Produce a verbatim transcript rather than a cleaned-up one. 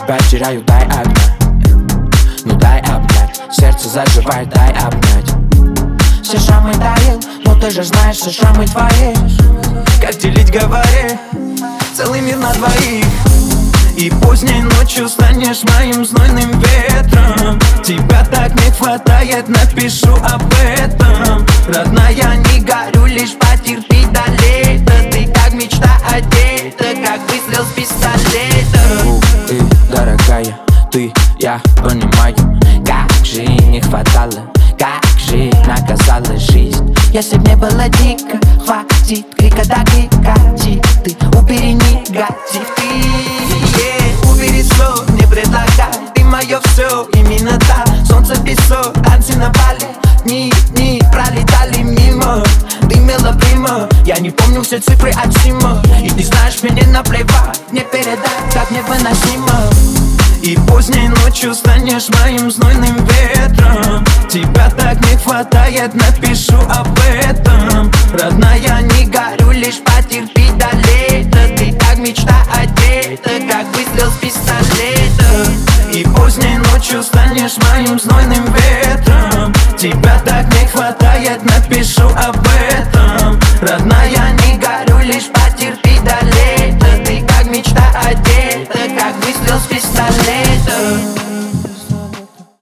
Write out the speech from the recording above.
тебя теряю, дай обнять. Ну дай обнять, сердце заживает, дай обнять. Все шрамы дарил, но ты же знаешь, все шрамы твои. Как делить, говори, целый мир на двоих. И поздней ночью станешь моим знойным ветром. Тебя так не хватает, напишу об этом. Родная, не горю, лишь потерпи до лета. Ты как мечта одета, как выстрел с пистолета. Ты, дорогая, ты, я понимаю, как же не хватало, как же наказала жизнь. Если б не было дико, хватит крика до крика. Ты убери негатив, ты yeah. Убери слов, не предлагай, ты мое все, именно так. Солнце, песок, танцы на Бали. Дни, дни пролетали мимо. Ты мелоприма, я не помню все цифры от Сима. И ты знаешь, мне наплевать, не передать, как невыносимо. И поздней ночью станешь моим знойным ветром. Тебя так не хватает, напишу об этом. Родная, не горю, лишь потерпи до лета. Ты как мечта одета, как выстрел с пистолета. И поздней ночью станешь моим знойным ветром. Тебя так не хватает, напишу об этом.